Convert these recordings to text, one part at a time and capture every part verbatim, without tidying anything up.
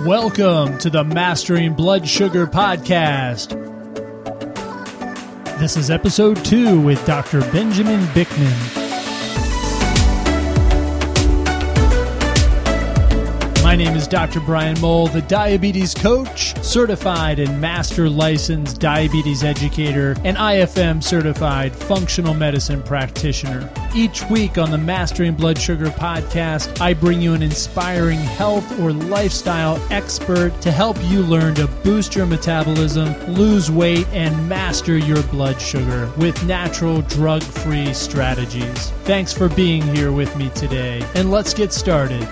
Welcome to the Mastering Blood Sugar Podcast. This is episode two with Doctor Benjamin Bikman. My name is Doctor Brian Mole, the diabetes coach, certified and master licensed diabetes educator, and I F M certified functional medicine practitioner. Each week on the Mastering Blood Sugar podcast, I bring you an inspiring health or lifestyle expert to help you learn to boost your metabolism, lose weight, and master your blood sugar with natural drug-free strategies. Thanks for being here with me today, and let's get started.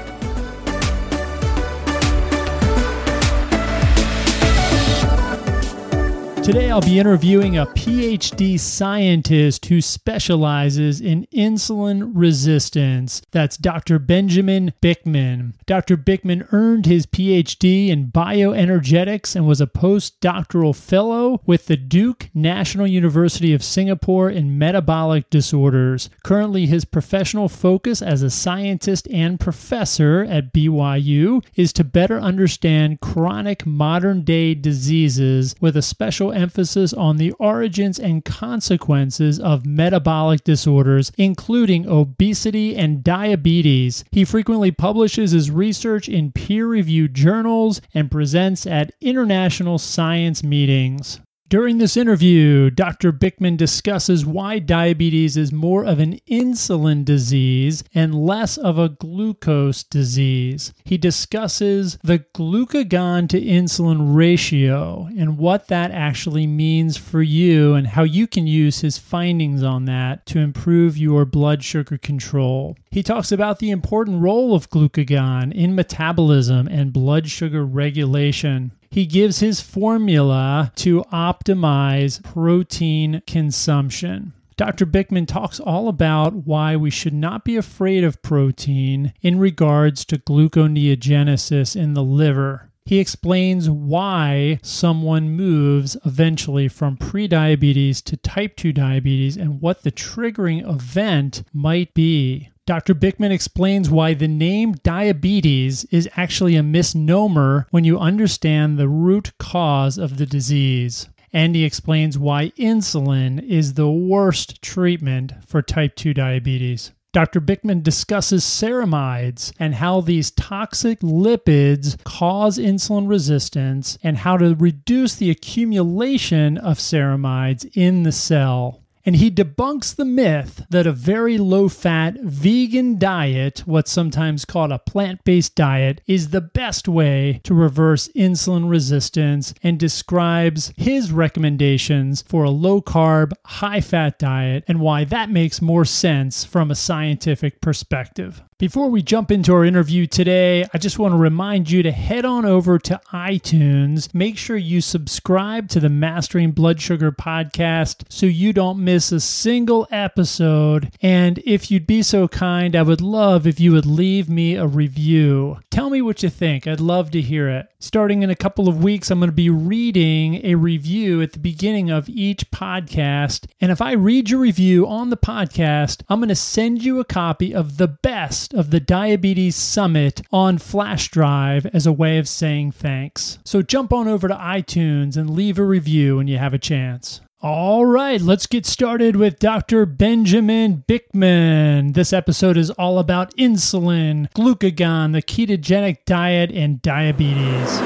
Today I'll be interviewing a P H D scientist who specializes in insulin resistance. That's Doctor Benjamin Bikman. Doctor Bikman earned his P H D in bioenergetics and was a postdoctoral fellow with the Duke National University of Singapore in metabolic disorders. Currently, his professional focus as a scientist and professor at B Y U is to better understand chronic modern-day diseases with a special emphasis on the origins and consequences of metabolic disorders, including obesity and diabetes. He frequently publishes his research in peer-reviewed journals and presents at international science meetings. During this interview, Doctor Bikman discusses why diabetes is more of an insulin disease and less of a glucose disease. He discusses the glucagon to insulin ratio and what that actually means for you and how you can use his findings on that to improve your blood sugar control. He talks about the important role of glucagon in metabolism and blood sugar regulation. He gives his formula to optimize protein consumption. Doctor Bikman talks all about why we should not be afraid of protein in regards to gluconeogenesis in the liver. He explains why someone moves eventually from prediabetes to type two diabetes and what the triggering event might be. Doctor Bikman explains why the name diabetes is actually a misnomer when you understand the root cause of the disease. And he explains why insulin is the worst treatment for type two diabetes. Doctor Bikman discusses ceramides and how these toxic lipids cause insulin resistance and how to reduce the accumulation of ceramides in the cell. And he debunks the myth that a very low-fat vegan diet, what's sometimes called a plant-based diet, is the best way to reverse insulin resistance and describes his recommendations for a low-carb, high-fat diet and why that makes more sense from a scientific perspective. Before we jump into our interview today, I just want to remind you to head on over to iTunes. Make sure you subscribe to the Mastering Blood Sugar podcast so you don't miss a single episode. And if you'd be so kind, I would love if you would leave me a review. Tell me what you think. I'd love to hear it. Starting in a couple of weeks, I'm going to be reading a review at the beginning of each podcast. And if I read your review on the podcast, I'm going to send you a copy of the best of the Diabetes Summit on flash drive as a way of saying thanks. So jump on over to iTunes and leave a review when you have a chance. All right, let's get started with Doctor Benjamin Bikman. This episode is all about insulin, glucagon, the ketogenic diet, and diabetes.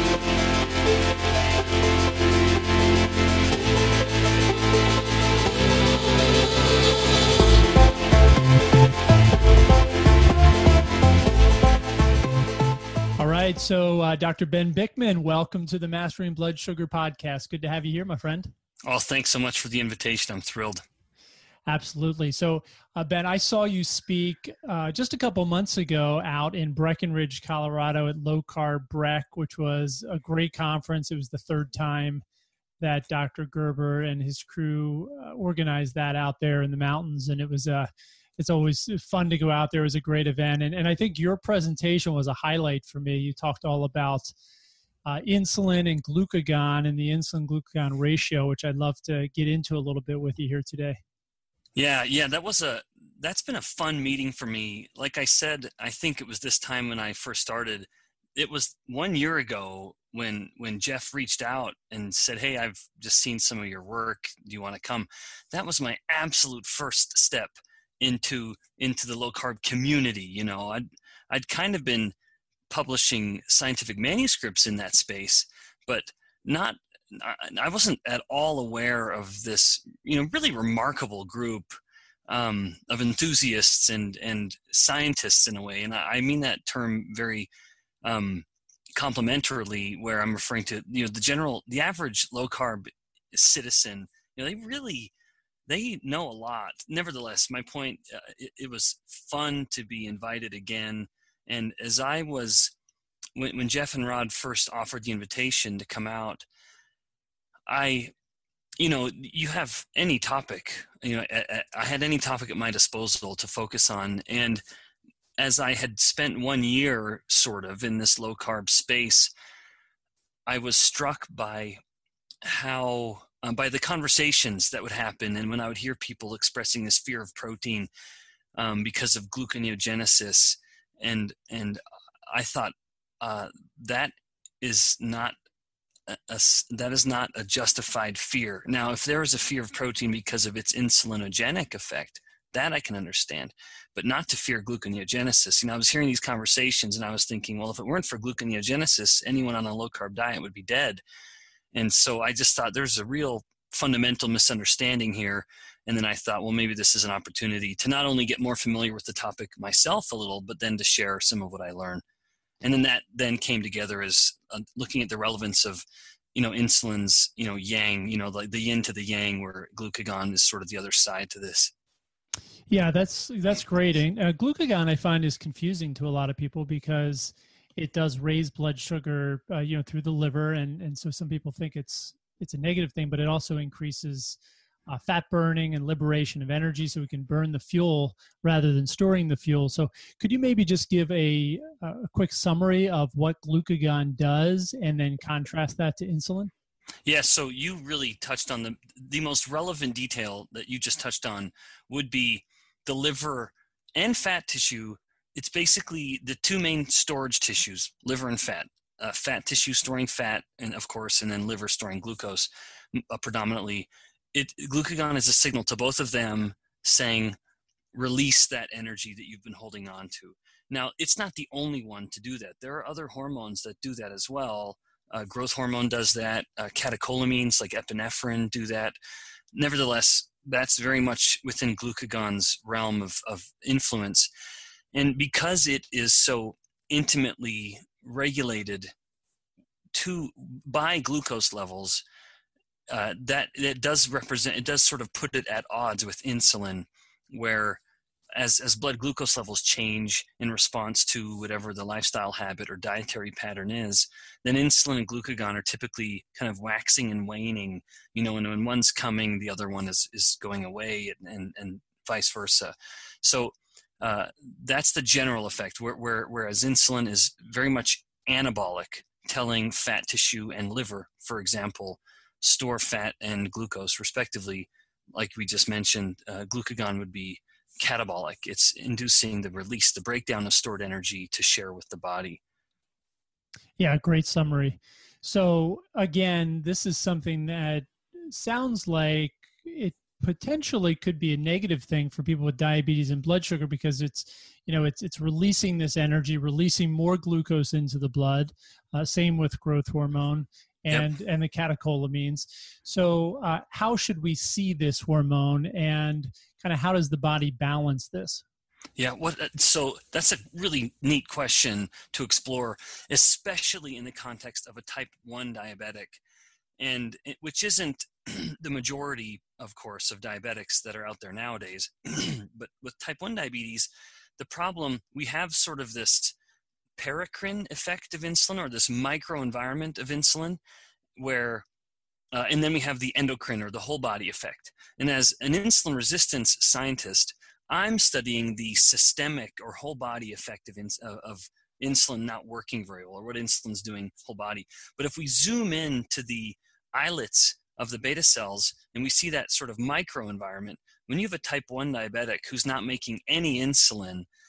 So, uh, Doctor Ben Bikman, welcome to the Mastering Blood Sugar podcast. Good to have you here, my friend. Oh, thanks so much for the invitation. I'm thrilled. Absolutely. So, uh, Ben, I saw you speak uh, just a couple months ago out in Breckenridge, Colorado at Low Carb Breck, which was a great conference. It was the third time that Doctor Gerber and his crew uh, organized that out there in the mountains, and it was a uh, It's always fun to go out there. It was a great event. And, and I think your presentation was a highlight for me. You talked all about uh, insulin and glucagon and the insulin-glucagon ratio, which I'd love to get into a little bit with you here today. Yeah, yeah, that was a, that's been a fun meeting for me. Like I said, I think it was this time when I first started, it was one year ago when when Jeff reached out and said, "Hey, I've just seen some of your work. Do you want to come?" That was my absolute first step into into the low carb community. You know, I'd I'd kind of been publishing scientific manuscripts in that space, but not I wasn't at all aware of this, you know, really remarkable group um, of enthusiasts and and scientists in a way, and I, I mean that term very um, complimentarily, where I'm referring to, you know, the general, the average low carb citizen. You know, they really they know a lot. Nevertheless, my point, uh, it, it was fun to be invited again, and as I was when when Jeff and Rod first offered the invitation to come out, I, you know, you have any topic, you know, I had any topic at my disposal to focus on. And as I had spent one year sort of in this low carb space, I was struck by how, um, by the conversations that would happen. And when I would hear people expressing this fear of protein um, because of gluconeogenesis, and, and I thought uh, that is not A, a, that is not a justified fear. Now, if there is a fear of protein because of its insulinogenic effect, that I can understand, but not to fear gluconeogenesis. You know, I was hearing these conversations and I was thinking, well, if it weren't for gluconeogenesis, anyone on a low carb diet would be dead. And so I just thought there's a real fundamental misunderstanding here. And then I thought, well, maybe this is an opportunity to not only get more familiar with the topic myself a little, but then to share some of what I learned. And then that then came together as uh, looking at the relevance of, you know, insulin's, you know, yang, you know, like the yin to the yang, where glucagon is sort of the other side to this. Yeah, that's that's great. And uh, glucagon, I find, is confusing to a lot of people because it does raise blood sugar, uh, you know, through the liver, and and so some people think it's it's a negative thing, but it also increases Uh, fat burning and liberation of energy, so we can burn the fuel rather than storing the fuel. So could you maybe just give a, a quick summary of what glucagon does and then contrast that to insulin? Yeah, so you really touched on the, the most relevant detail that you just touched on would be the liver and fat tissue. It's basically the two main storage tissues, liver and fat. Uh, fat tissue storing fat, and of course, and then liver storing glucose uh, predominantly. It, glucagon is a signal to both of them saying, release that energy that you've been holding on to. Now, it's not the only one to do that. There are other hormones that do that as well. Uh, growth hormone does that. Uh, catecholamines like epinephrine do that. Nevertheless, that's very much within glucagon's realm of, of influence. And because it is so intimately regulated to by glucose levels, Uh, that it does represent, it does sort of put it at odds with insulin, where as as blood glucose levels change in response to whatever the lifestyle habit or dietary pattern is, then insulin and glucagon are typically kind of waxing and waning. You know, and when one's coming, the other one is is going away, and and, and vice versa. So uh, that's the general effect. Where, where whereas insulin is very much anabolic, telling fat tissue and liver, for example, store fat and glucose respectively. Like we just mentioned, uh, glucagon would be catabolic. It's inducing the release, the breakdown of stored energy to share with the body. Yeah, great summary. So again, this is something that sounds like it potentially could be a negative thing for people with diabetes and blood sugar, because it's, you know, it's it's releasing this energy, releasing more glucose into the blood. Uh, same with growth hormone and yep. and the catecholamines. So uh, how should we see this hormone, and kind of how does the body balance this? Yeah, what? So that's a really neat question to explore, especially in the context of a type one diabetic, and it, which isn't the majority, of course, of diabetics that are out there nowadays. But with type one diabetes, the problem, we have sort of this paracrine effect of insulin, or this microenvironment of insulin, where, uh, and then we have the endocrine, or the whole body effect. And as an insulin resistance scientist, I'm studying the systemic or whole body effect of, ins- of insulin not working very well, or what insulin's doing whole body. But if we zoom in to the islets of the beta cells, and we see that sort of microenvironment, when you have a type one diabetic who's not making any insulin,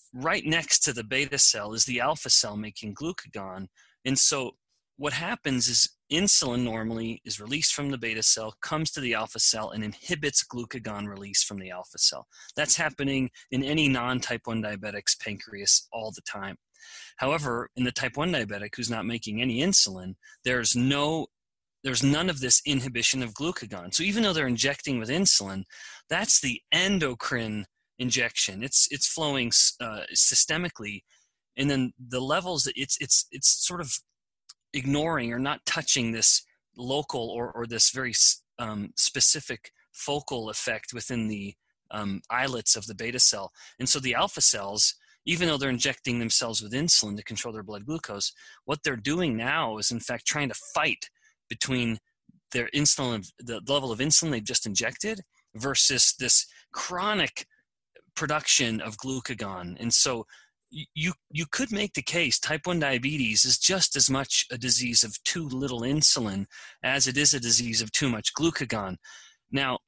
right next to the beta cell is the alpha cell making glucagon. And so what happens is insulin normally is released from the beta cell, comes to the alpha cell, and inhibits glucagon release from the alpha cell. That's happening in any non-type one diabetic's pancreas all the time. However, in the type one diabetic who's not making any insulin, there's no there's none of this inhibition of glucagon. So even though they're injecting with insulin, that's the endocrine injection. It's it's flowing uh, systemically, and then the levels it's it's it's sort of ignoring or not touching this local or or this very um, specific focal effect within the um, islets of the beta cell. And so the alpha cells, even though they're injecting themselves with insulin to control their blood glucose, what they're doing now is in fact trying to fight between their insulin, the level of insulin they've just injected, versus this chronic production of glucagon. And so you you could make the case type one diabetes is just as much a disease of too little insulin as it is a disease of too much glucagon. Now,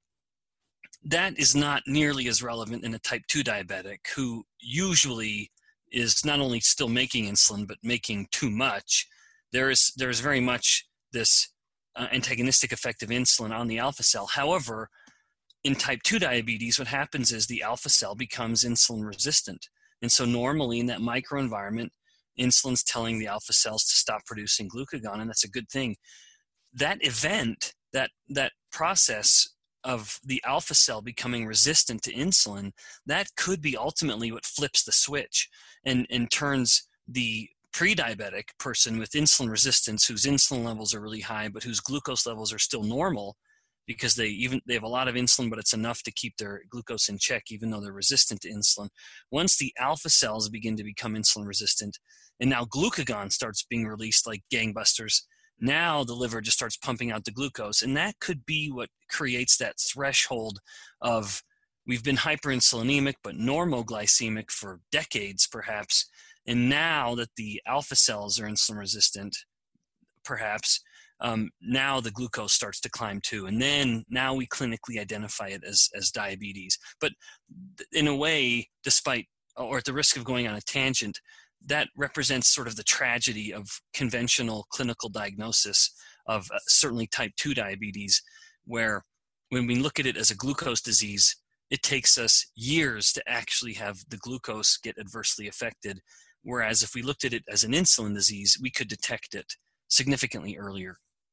that is not nearly as relevant in a type two diabetic who usually is not only still making insulin but making too much. There is there is very much this uh, antagonistic effect of insulin on the alpha cell. However, in type two diabetes, what happens is the alpha cell becomes insulin resistant. And so normally in that microenvironment, insulin's telling the alpha cells to stop producing glucagon, and that's a good thing. That event, that that process of the alpha cell becoming resistant to insulin, that could be ultimately what flips the switch and, and turns the pre-diabetic person with insulin resistance, whose insulin levels are really high, but whose glucose levels are still normal, because they even they have a lot of insulin, but it's enough to keep their glucose in check, even though they're resistant to insulin. Once the alpha cells begin to become insulin resistant, and now glucagon starts being released like gangbusters, now the liver just starts pumping out the glucose, and that could be what creates that threshold of we've been hyperinsulinemic but normoglycemic for decades perhaps, and now that the alpha cells are insulin resistant, perhaps, um, now the glucose starts to climb too. And then now we clinically identify it as, as diabetes. But in a way, despite, or at the risk of going on a tangent, that represents sort of the tragedy of conventional clinical diagnosis of uh, certainly type two diabetes, where when we look at it as a glucose disease, it takes us years to actually have the glucose get adversely affected. Whereas if we looked at it as an insulin disease, we could detect it significantly earlier.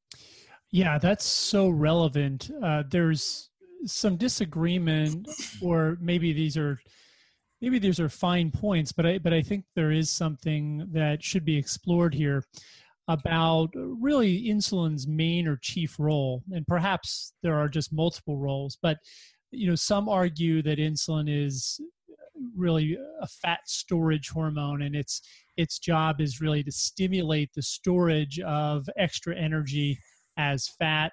Yeah, that's so relevant. Uh, there's some disagreement, or maybe these are maybe these are fine points, but I but I think there is something that should be explored here about really insulin's main or chief role, and perhaps there are just multiple roles. But you know, some argue that insulin is really a fat storage hormone, and its its job is really to stimulate the storage of extra energy as fat,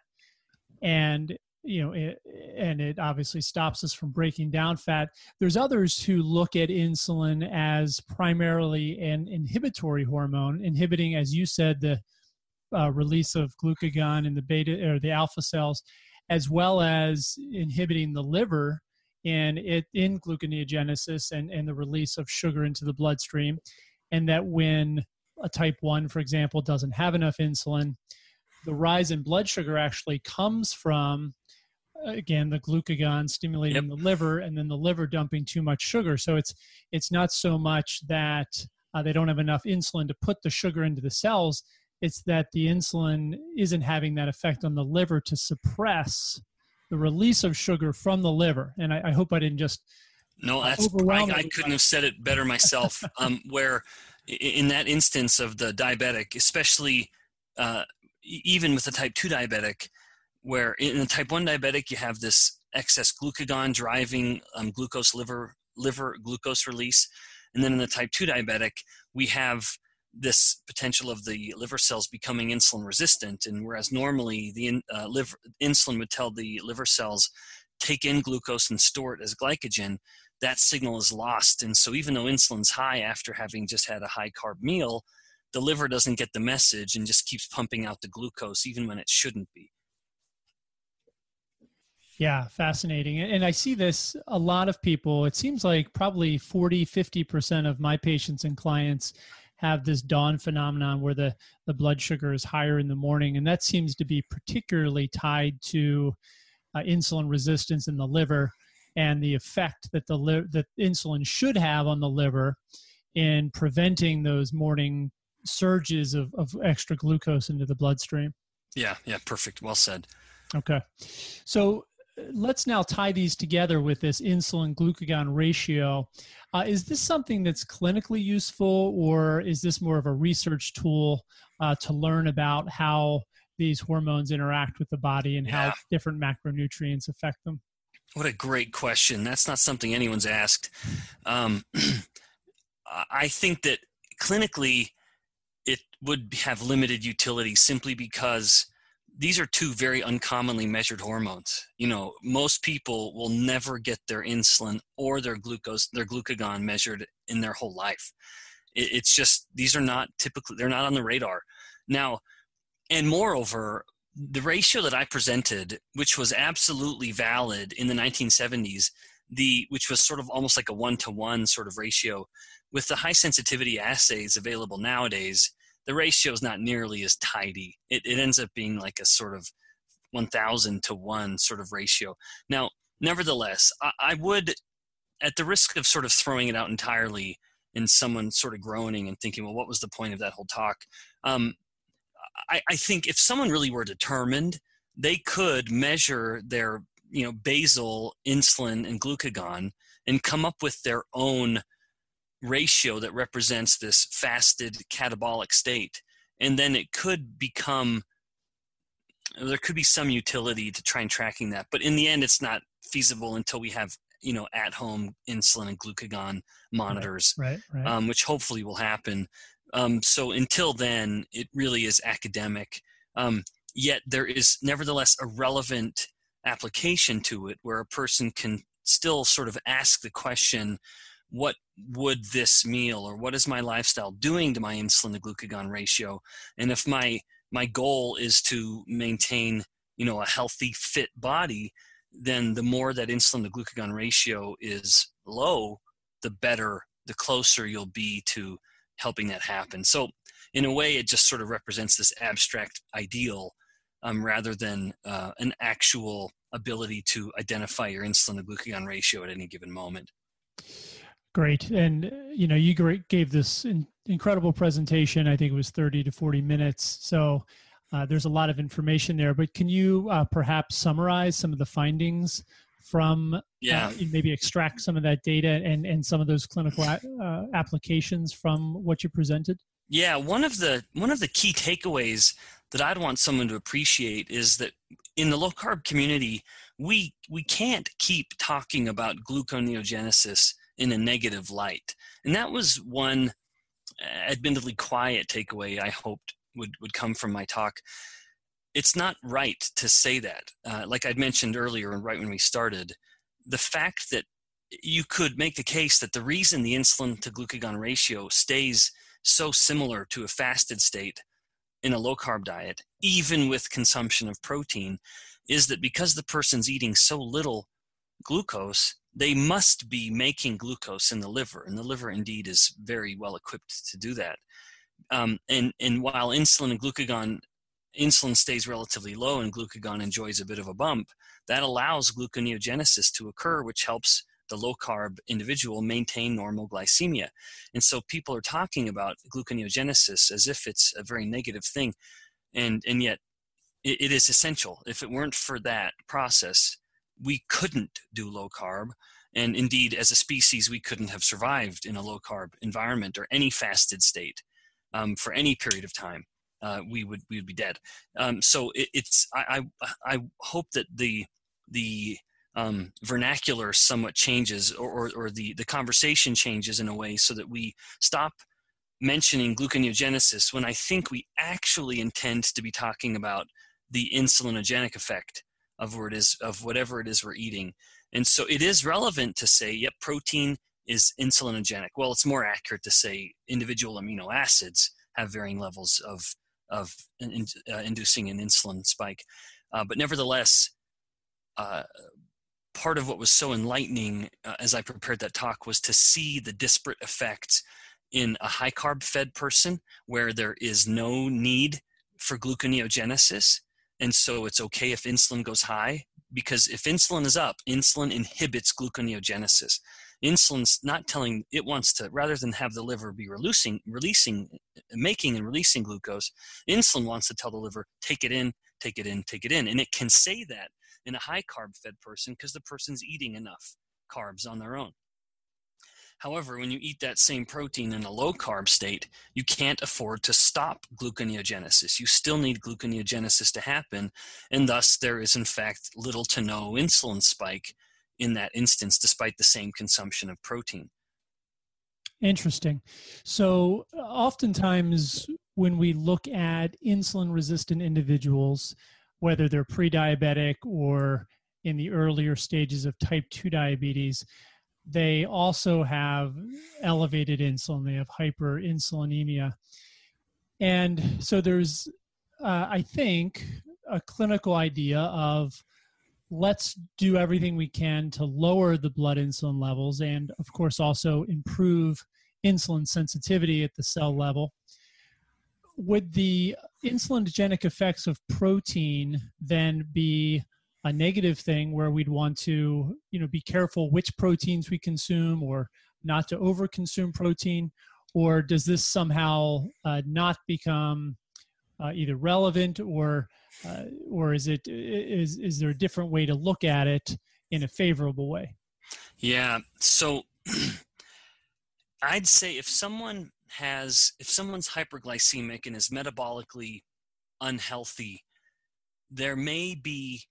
and you know, it, and it obviously stops us from breaking down fat. There's others who look at insulin as primarily an inhibitory hormone, inhibiting, as you said, the uh, release of glucagon in the beta or the alpha cells, as well as inhibiting the liver in it in gluconeogenesis and, and the release of sugar into the bloodstream. And that when a type one, for example, doesn't have enough insulin, the rise in blood sugar actually comes from, again, the glucagon stimulating yep. the liver, and then the liver dumping too much sugar. So it's it's not so much that uh, they don't have enough insulin to put the sugar into the cells. It's that the insulin isn't having that effect on the liver to suppress the release of sugar from the liver. And I, I hope I didn't just no, that's I, I couldn't have said it better myself. um, where in that instance of the diabetic, especially uh, even with the type two diabetic, where in the type one diabetic you have this excess glucagon driving um, glucose liver liver glucose release, and then in the type two diabetic we have this potential of the liver cells becoming insulin resistant. And whereas normally the uh, liver insulin would tell the liver cells take in glucose and store it as glycogen, that signal is lost. And so even though insulin's high after having just had a high carb meal, the liver doesn't get the message and just keeps pumping out the glucose even when it shouldn't be. Yeah, fascinating. And I see this a lot of people. It seems like probably forty, fifty percent of my patients and clients have this dawn phenomenon where the, the blood sugar is higher in the morning. And that seems to be particularly tied to uh, insulin resistance in the liver and the effect that the li- that insulin should have on the liver in preventing those morning surges of, of extra glucose into the bloodstream. Yeah, yeah, perfect. Well said. Okay. So let's now tie these together with this insulin glucagon ratio. Uh, is this something that's clinically useful, or is this more of a research tool uh, to learn about how these hormones interact with the body and Yeah. how different macronutrients affect them? What a great question. That's not something anyone's asked. Um, I think that clinically it would have limited utility simply because these are two very uncommonly measured hormones. You know, most people will never get their insulin or their glucose, their glucagon measured in their whole life. It, it's just, these are not typically, they're not on the radar. Now, and moreover, the ratio that I presented, which was absolutely valid in the nineteen seventies, the which was sort of almost like a one-to-one sort of ratio, with the high sensitivity assays available nowadays, the ratio is not nearly as tidy. It, it ends up being like a sort of one thousand to one sort of ratio. Now, nevertheless, I, I would, at the risk of sort of throwing it out entirely and someone sort of groaning and thinking, well, what was the point of that whole talk? Um, I, I think if someone really were determined, they could measure their, you know, basal insulin and glucagon and come up with their own ratio that represents this fasted catabolic state. And then it could become, there could be some utility to try and tracking that. But in the end, it's not feasible until we have, you know, at-home insulin and glucagon monitors, right, right, right. Um, which hopefully will happen. Um, so until then, it really is academic. Um, yet there is nevertheless a relevant application to it where a person can still sort of ask the question, what would this meal or what is my lifestyle doing to my insulin to glucagon ratio? And if my my goal is to maintain, you know, a healthy, fit body, then the more that insulin to glucagon ratio is low, the better, the closer you'll be to helping that happen. So in a way, it just sort of represents this abstract ideal um, rather than uh, an actual ability to identify your insulin to glucagon ratio at any given moment. Great. And, you know, you gave this in, incredible presentation. I think it was thirty to forty minutes. So uh, there's a lot of information there, but can you uh, perhaps summarize some of the findings from, yeah. uh, maybe extract some of that data and, and some of those clinical uh, applications from what you presented? Yeah. One of the, one of the key takeaways that I'd want someone to appreciate is that in the low carb community, we, we can't keep talking about gluconeogenesis in a negative light. And that was one admittedly quiet takeaway I hoped would, would come from my talk. It's not right to say that. Uh, like I'd mentioned earlier, right when we started, the fact that you could make the case that the reason the insulin to glucagon ratio stays so similar to a fasted state in a low carb diet, even with consumption of protein, is that because the person's eating so little glucose, they must be making glucose in the liver, and the liver indeed is very well equipped to do that. Um, and, and while insulin and glucagon, insulin stays relatively low and glucagon enjoys a bit of a bump, that allows gluconeogenesis to occur, which helps the low carb individual maintain normal glycemia. And so people are talking about gluconeogenesis as if it's a very negative thing. And, and yet it, it is essential. If it weren't for that process, we couldn't do low carb. And indeed, as a species, we couldn't have survived in a low carb environment or any fasted state um, for any period of time. Uh, we would we would be dead. Um, so it, it's I, I I hope that the the um, vernacular somewhat changes, or, or or the the conversation changes in a way so that we stop mentioning gluconeogenesis when I think we actually intend to be talking about the insulinogenic effect of what it is, of whatever it is we're eating. And so it is relevant to say, yep, protein is insulinogenic. Well, it's more accurate to say individual amino acids have varying levels of of in, uh, inducing an insulin spike. Uh, but nevertheless, uh, part of what was so enlightening uh, as I prepared that talk was to see the disparate effects in a high carb fed person where there is no need for gluconeogenesis. And so it's okay if insulin goes high, because if insulin is up, insulin inhibits gluconeogenesis. Insulin's not telling, it wants to, rather than have the liver be releasing, releasing, making and releasing glucose, insulin wants to tell the liver, take it in, take it in, take it in. And it can say that in a high carb fed person because the person's eating enough carbs on their own. However, when you eat that same protein in a low carb state, you can't afford to stop gluconeogenesis. You still need gluconeogenesis to happen, and thus there is in fact little to no insulin spike in that instance, despite the same consumption of protein. Interesting. So oftentimes when we look at insulin-resistant individuals, whether they're pre-diabetic or in the earlier stages of type two diabetes, they also have elevated insulin. They have hyperinsulinemia. And so there's, uh, I think, a clinical idea of let's do everything we can to lower the blood insulin levels and, of course, also improve insulin sensitivity at the cell level. Would the insulinogenic effects of protein then be a negative thing where we'd want to, you know, be careful which proteins we consume or not to overconsume protein? Or does this somehow uh, not become uh, either relevant or uh, or is it is is there a different way to look at it in a favorable way? Yeah. So I'd say if someone has, if someone's hyperglycemic and is metabolically unhealthy, there may be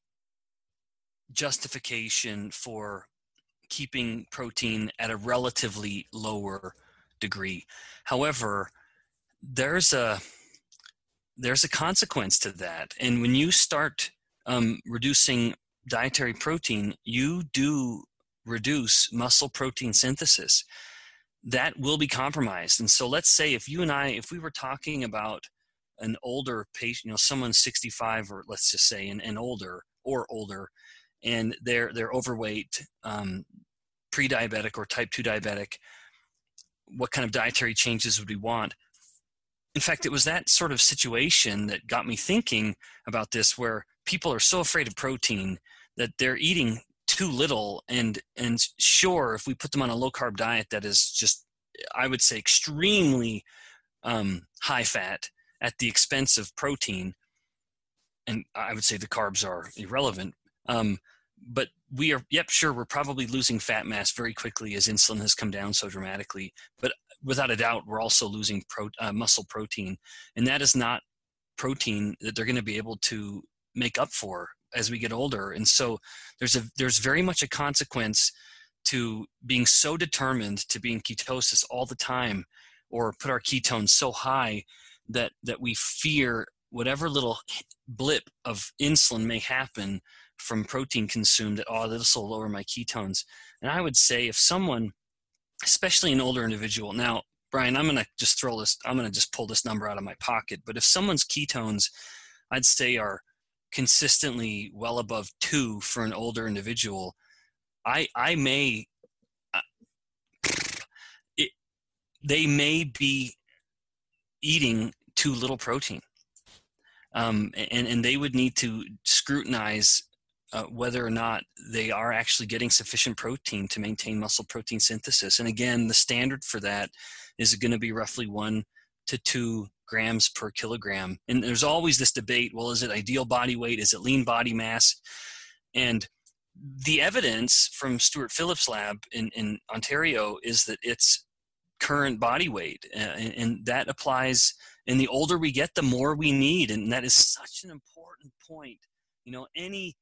justification for keeping protein at a relatively lower degree. However, there's a there's a consequence to that, and when you start um, reducing dietary protein, you do reduce muscle protein synthesis. That will be compromised. And so let's say if you and I, if we were talking about an older patient, you know, someone sixty-five or let's just say an, an older or older, and they're they're overweight, um, pre-diabetic or type two diabetic, what kind of dietary changes would we want? In fact, it was that sort of situation that got me thinking about this, where people are so afraid of protein that they're eating too little. And, and sure, if we put them on a low carb diet that is just, I would say, extremely um, high fat at the expense of protein, and I would say the carbs are irrelevant. Um, but we are, yep, sure, we're probably losing fat mass very quickly as insulin has come down so dramatically. But without a doubt, we're also losing pro, uh, muscle protein. And that is not protein that they're going to be able to make up for as we get older. And so there's a there's very much a consequence to being so determined to be in ketosis all the time, or put our ketones so high that that we fear whatever little blip of insulin may happen from protein consumed, that, oh, this will lower my ketones. And I would say if someone, especially an older individual, now, Brian, I'm going to just throw this, I'm going to just pull this number out of my pocket, but if someone's ketones, I'd say, are consistently well above two for an older individual, I I may, uh, it, they may be eating too little protein. Um, and, and they would need to scrutinize uh, whether or not they are actually getting sufficient protein to maintain muscle protein synthesis. And again, the standard for that is going to be roughly one to two grams per kilogram. And there's always this debate, well, is it ideal body weight? Is it lean body mass? And the evidence from Stuart Phillips' lab in, in Ontario is that it's current body weight. Uh, and, and that applies, and the older we get, the more we need. And that is such an important point. You know, any,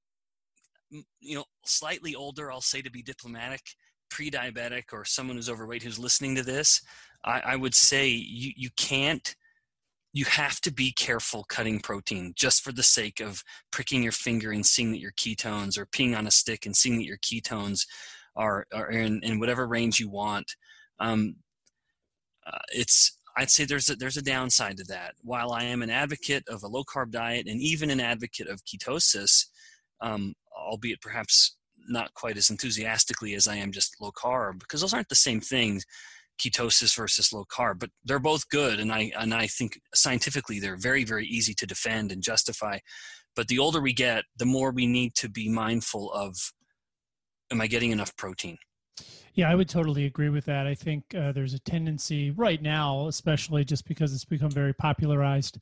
you know, slightly older, I'll say to be diplomatic, pre-diabetic, or someone who's overweight who's listening to this, I, I would say you, you can't, you have to be careful cutting protein just for the sake of pricking your finger and seeing that your ketones, or peeing on a stick and seeing that your ketones are, are in, in whatever range you want. Um, uh, it's, I'd say there's a, there's a downside to that. While I am an advocate of a low carb diet and even an advocate of ketosis, um, albeit perhaps not quite as enthusiastically as I am just low carb, because those aren't the same things, ketosis versus low carb, but they're both good. And I, and I think scientifically they're very, very easy to defend and justify. But the older we get, the more we need to be mindful of, am I getting enough protein? Yeah, I would totally agree with that. I think uh, there's a tendency right now, especially just because it's become very popularized,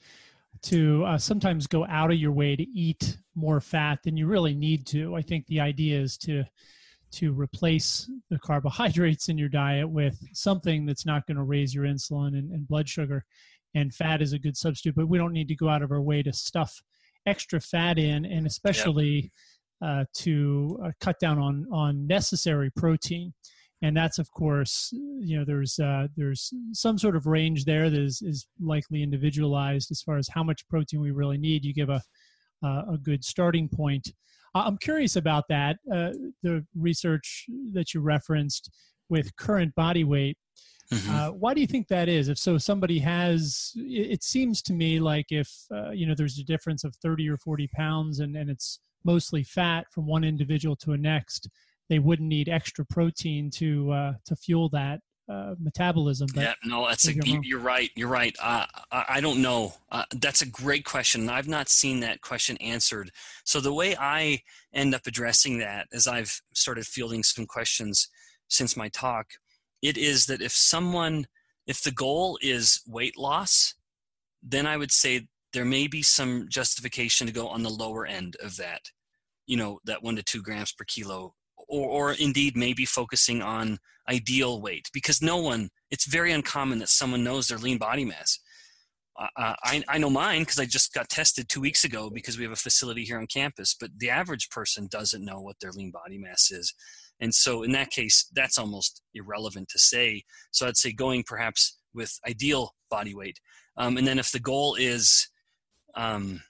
to uh, sometimes go out of your way to eat more fat than you really need to. I think the idea is to to replace the carbohydrates in your diet with something that's not going to raise your insulin and, and blood sugar. And fat is a good substitute, but we don't need to go out of our way to stuff extra fat in, and especially yep. uh, to uh, cut down on on necessary protein. And that's, of course, you know, there's uh, there's some sort of range there that is, is likely individualized as far as how much protein we really need. You give a uh, a good starting point. Uh, I'm curious about that, uh, the research that you referenced with current body weight. Mm-hmm. Uh, why do you think that is? If so, somebody has, it, it seems to me like if, uh, you know, there's a difference of thirty or forty pounds and, and it's mostly fat from one individual to a next, they wouldn't need extra protein to uh, to fuel that uh, metabolism. But yeah, no, that's a, you're, you're right. You're right. Uh, I, I don't know. Uh, that's a great question. I've not seen that question answered. So the way I end up addressing that, as I've started fielding some questions since my talk, it is that if someone, if the goal is weight loss, then I would say there may be some justification to go on the lower end of that, you know, that one to two grams per kilo. Or, or indeed maybe focusing on ideal weight, because no one, it's very uncommon that someone knows their lean body mass. Uh, I, I know mine because I just got tested two weeks ago because we have a facility here on campus, but the average person doesn't know what their lean body mass is. And so in that case, that's almost irrelevant to say. So I'd say going perhaps with ideal body weight. Um, and then if the goal is, um,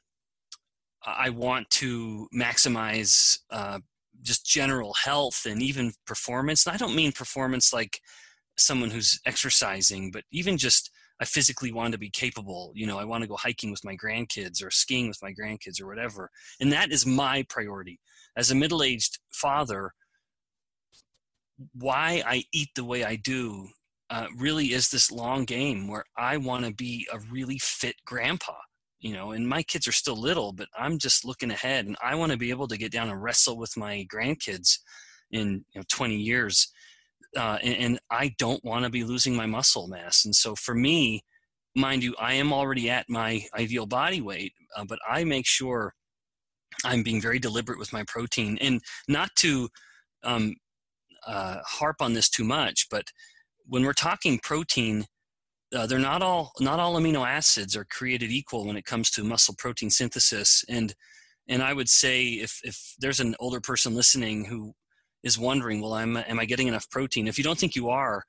I want to maximize uh, just general health and even performance. And I don't mean performance like someone who's exercising, but even just I physically want to be capable. You know, I want to go hiking with my grandkids or skiing with my grandkids or whatever. And that is my priority. As a middle-aged father, why I eat the way I do uh, really is this long game where I want to be a really fit grandpa. You know, and my kids are still little, but I'm just looking ahead, and I want to be able to get down and wrestle with my grandkids in you know, twenty years. Uh, and, and I don't want to be losing my muscle mass. And so for me, mind you, I am already at my ideal body weight, uh, but I make sure I'm being very deliberate with my protein, and not to um, uh, harp on this too much, but when we're talking protein, Uh, they're not all not all amino acids are created equal when it comes to muscle protein synthesis. And and I would say if if there's an older person listening who is wondering, well, am, am I getting enough protein? If you don't think you are,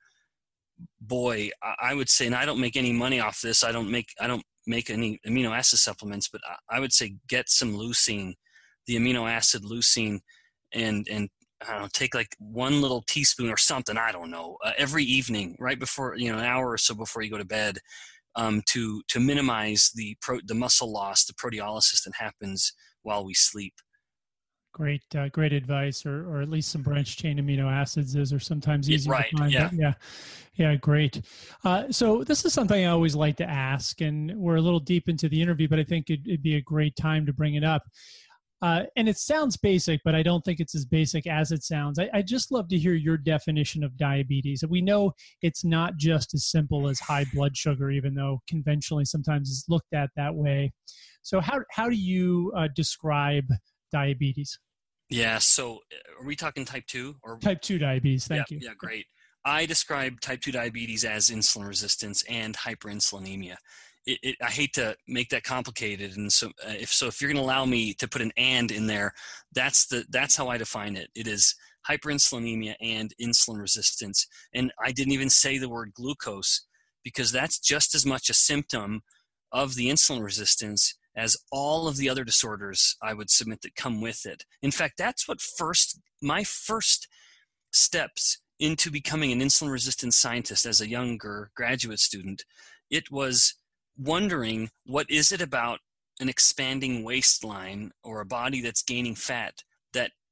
boy, I, I would say, and I don't make any money off this. I don't make I don't make any amino acid supplements, but I, I would say get some leucine, the amino acid leucine, and and I don't know, take like one little teaspoon or something, I don't know, uh, every evening, right before, you know, an hour or so before you go to bed, um, to to minimize the pro, the muscle loss, the proteolysis that happens while we sleep. Great, uh, great advice, or or at least some branched chain amino acids. Those are sometimes easy yeah, right, to find. Yeah, yeah, yeah, great. Uh, so this is something I always like to ask, and we're a little deep into the interview, but I think it'd, it'd be a great time to bring it up. Uh, and it sounds basic, but I don't think it's as basic as it sounds. I, I just love to hear your definition of diabetes. We know it's not just as simple as high blood sugar, even though conventionally sometimes it's looked at that way. So how how do you uh, describe diabetes? Yeah, so are we talking type two? Or Type two diabetes, thank yeah, you. Yeah, great. I describe type two diabetes as insulin resistance and hyperinsulinemia. It, it, I hate to make that complicated, and so uh, if so, if you're going to allow me to put an "and" in there, that's the that's how I define it. It is hyperinsulinemia and insulin resistance, and I didn't even say the word glucose because that's just as much a symptom of the insulin resistance as all of the other disorders I would submit that come with it. In fact, that's what first my first steps into becoming an insulin resistance scientist as a younger graduate student. It was wondering, what is it about an expanding waistline or a body that's gaining fat that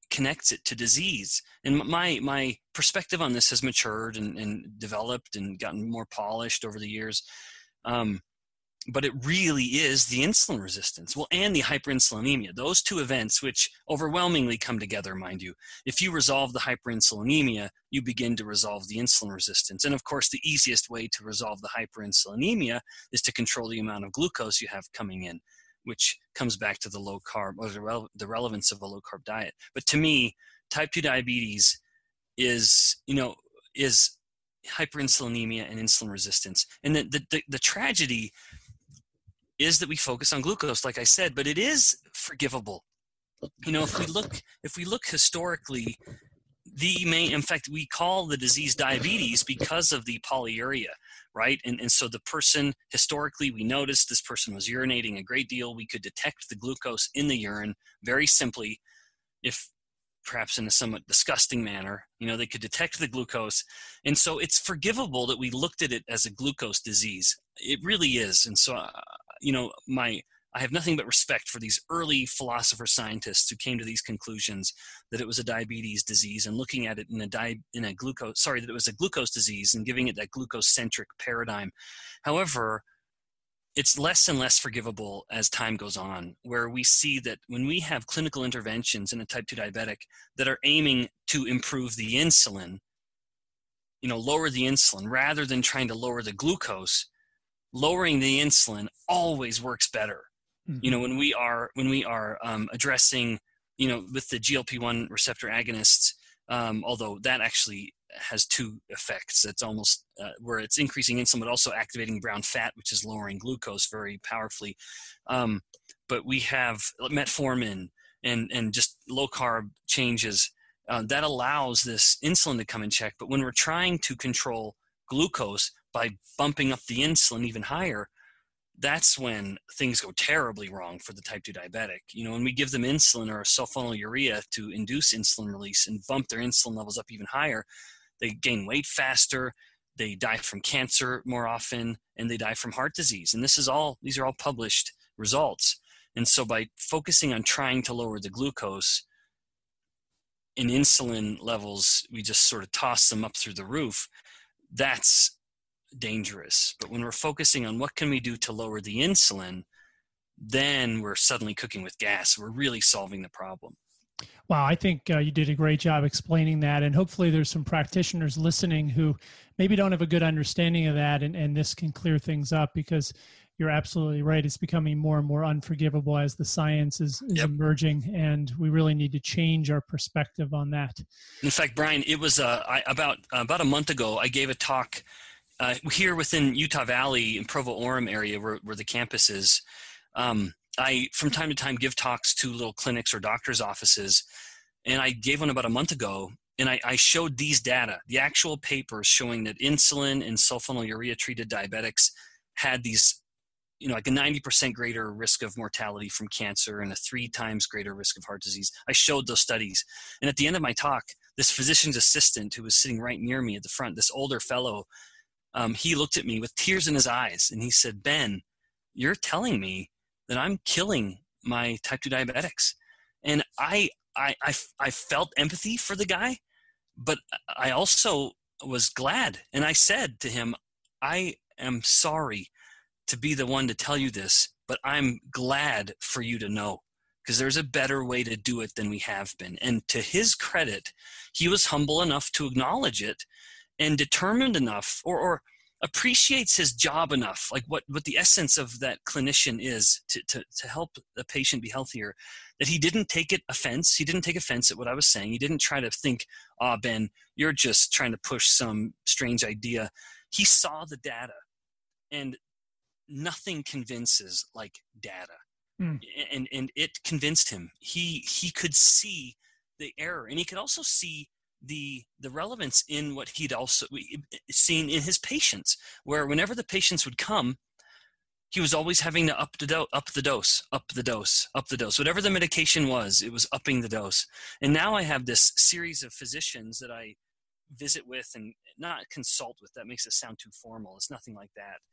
connects it to disease. And my my perspective on this has matured and, and developed and gotten more polished over the years. Um, but it really is the insulin resistance, well, and the hyperinsulinemia. Those two events, which overwhelmingly come together, mind you. If you resolve the hyperinsulinemia, you begin to resolve the insulin resistance. And of course, the easiest way to resolve the hyperinsulinemia is to control the amount of glucose you have coming in, which comes back to the low carb, or the, rele- the relevance of a low carb diet. But to me, type two diabetes is, you know, is hyperinsulinemia and insulin resistance. And the, the, the, the tragedy is that we focus on glucose, like I said, but it is forgivable. You know, if we look, if we look historically, the main, in fact, we call the disease diabetes because of the polyuria, right? And, and so the person, historically, we noticed this person was urinating a great deal. We could detect the glucose in the urine very simply, if perhaps in a somewhat disgusting manner. You know, they could detect the glucose. And so it's forgivable that we looked at it as a glucose disease. It really is. And so, uh, you know, my I have nothing but respect for these early philosopher scientists who came to these conclusions that it was a diabetes disease and looking at it in a di- in a glucose sorry that it was a glucose disease and giving it that glucose-centric paradigm. However, it's less and less forgivable as time goes on, where we see that when we have clinical interventions in a type two diabetic that are aiming to improve the insulin, you know, lower the insulin rather than trying to lower the glucose, lowering the insulin always works better. Mm-hmm. You know, when we are when we are um, addressing, you know, with the G L P one receptor agonists, um, although that actually has two effects. It's almost uh, where it's increasing insulin, but also activating brown fat, which is lowering glucose very powerfully. Um, but we have metformin and and just low carb changes uh, that allows this insulin to come in check. But when we're trying to control glucose by bumping up the insulin even higher, that's when things go terribly wrong for the type two diabetic. You know, when we give them insulin or sulfonylurea to induce insulin release and bump their insulin levels up even higher, they gain weight faster, they die from cancer more often, and they die from heart disease. And this is all, these are all published results. And so by focusing on trying to lower the glucose in insulin levels, we just sort of toss them up through the roof. That's dangerous. But when we're focusing on what can we do to lower the insulin, then we're suddenly cooking with gas. We're really solving the problem. Wow, I think uh, you did a great job explaining that, and hopefully there's some practitioners listening who maybe don't have a good understanding of that, and, and this can clear things up, because you're absolutely right. It's becoming more and more unforgivable as the science is, is yep. emerging, and we really need to change our perspective on that. In fact, Brian, it was uh, I, about uh, about a month ago, I gave a talk uh, here within Utah Valley in Provo-Orem area where, where the campus is. Um, I, from time to time, give talks to little clinics or doctors' offices, and I gave one about a month ago, and I, I showed these data, the actual papers showing that insulin and sulfonylurea-treated diabetics had these, you know, like a ninety percent greater risk of mortality from cancer and a three times greater risk of heart disease. I showed those studies. And at the end of my talk, this physician's assistant who was sitting right near me at the front, this older fellow, um, he looked at me with tears in his eyes, and he said, "Ben, you're telling me that I'm killing my type two diabetics." And I, I, I, I felt empathy for the guy, but I also was glad. And I said to him, I am sorry to be the one to tell you this, but I'm glad for you to know, because there's a better way to do it than we have been. And to his credit, he was humble enough to acknowledge it and determined enough, or, or appreciates his job enough, like what, what the essence of that clinician is to, to, to help the patient be healthier, that he didn't take it offense. He didn't take offense at what I was saying. He didn't try to think, "Ah, oh, Ben, you're just trying to push some strange idea." He saw the data, and nothing convinces like data. Mm. And, and it convinced him. He, he could see the error, and he could also see the the relevance in what he'd also seen in his patients, where whenever the patients would come, he was always having to up the, do- up the dose, up the dose, up the dose. Whatever the medication was, it was upping the dose. And now I have this series of physicians that I visit with and not consult with. That makes it sound too formal. It's nothing like that.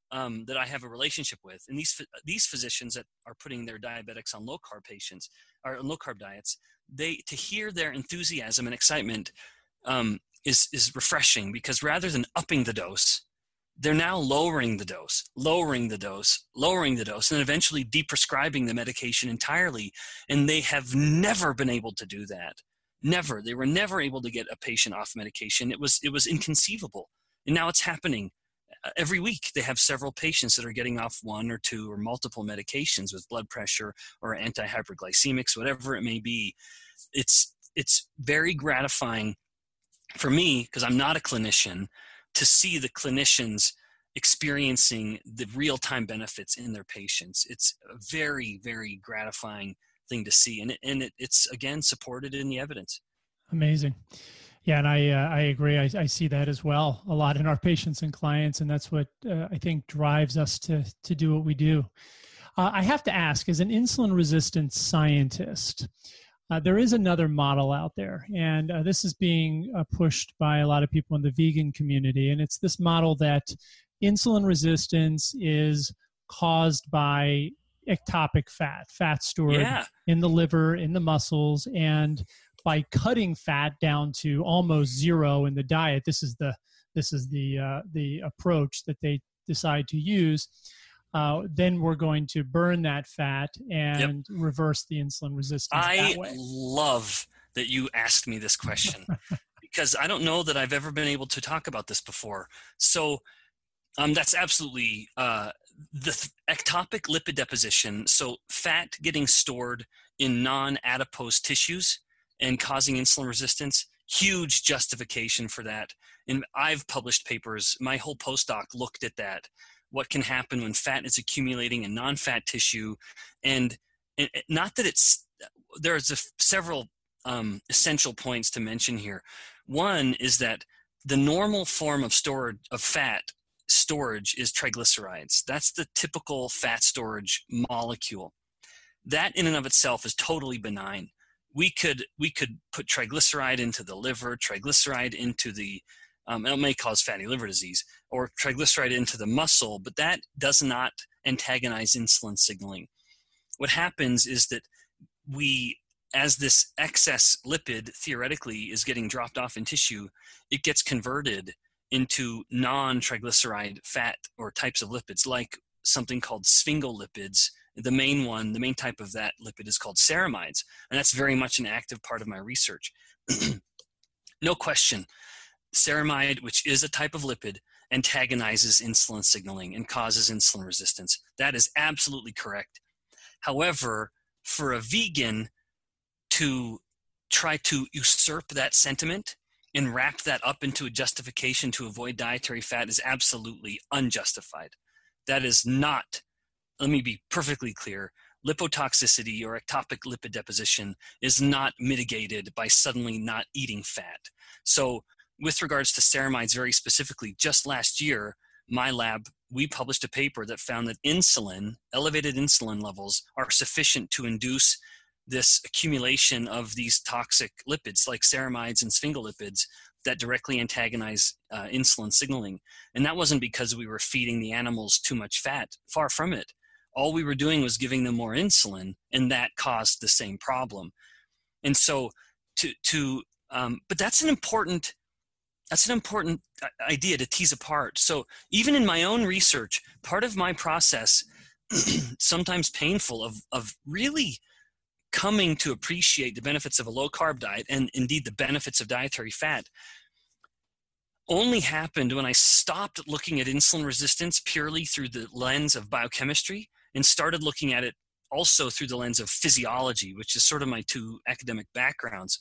um, that I have a relationship with, and these these physicians that are putting their diabetics on low carb patients or low carb diets, they to hear their enthusiasm and excitement um, is is refreshing, because rather than upping the dose, they're now lowering the dose, lowering the dose, lowering the dose, and eventually deprescribing the medication entirely. And they have never been able to do that. Never. They were never able to get a patient off medication. It was it was inconceivable. And now it's happening. Every week they have several patients that are getting off one or two or multiple medications with blood pressure or anti-hyperglycemics, whatever it may be. It's it's very gratifying for me, because I'm not a clinician, to see the clinicians experiencing the real-time benefits in their patients. It's a very, very gratifying thing to see. And, it, and it, it's, again, supported in the evidence. Amazing. Yeah, and I uh, I agree. I, I see that as well a lot in our patients and clients, and that's what uh, I think drives us to to do what we do. Uh, I have to ask, as an insulin resistance scientist, uh, there is another model out there, and uh, this is being uh, pushed by a lot of people in the vegan community, and it's this model that insulin resistance is caused by ectopic fat, fat stored Yeah. in the liver, in the muscles, and by cutting fat down to almost zero in the diet, this is the this is the uh, the approach that they decide to use. Uh, then we're going to burn that fat and yep. reverse the insulin resistance I that way. love that you asked me this question, because I don't know that I've ever been able to talk about this before. So um, that's absolutely uh, the th- ectopic lipid deposition. So fat getting stored in non-adipose tissues and causing insulin resistance, huge justification for that. And I've published papers, my whole postdoc looked at that, what can happen when fat is accumulating in non-fat tissue. And, and not that it's, there's a, several um, essential points to mention here. One is that the normal form of storage of fat storage is triglycerides. That's the typical fat storage molecule. That in and of itself is totally benign. We could we could put triglyceride into the liver, triglyceride into the, um, it may cause fatty liver disease, or triglyceride into the muscle, but that does not antagonize insulin signaling. What happens is that we, as this excess lipid theoretically is getting dropped off in tissue, it gets converted into non-triglyceride fat or types of lipids, like something called sphingolipids. The main one, the main type of that lipid is called ceramides, and that's very much an active part of my research. No question, ceramide, which is a type of lipid, antagonizes insulin signaling and causes insulin resistance. That is absolutely correct. However, for a vegan to try to usurp that sentiment and wrap that up into a justification to avoid dietary fat is absolutely unjustified. That is not, let me be perfectly clear, lipotoxicity or ectopic lipid deposition is not mitigated by suddenly not eating fat. So with regards to ceramides very specifically, just last year, my lab, we published a paper that found that insulin, elevated insulin levels, are sufficient to induce this accumulation of these toxic lipids like ceramides and sphingolipids that directly antagonize uh, insulin signaling. And that wasn't because we were feeding the animals too much fat. Far from it. All we were doing was giving them more insulin, and that caused the same problem. And so to, to um, but that's an important, that's an important idea to tease apart. So even in my own research, part of my process, sometimes painful, of, of really coming to appreciate the benefits of a low-carb diet and indeed the benefits of dietary fat only happened when I stopped looking at insulin resistance purely through the lens of biochemistry and started looking at it also through the lens of physiology, which is sort of my two academic backgrounds.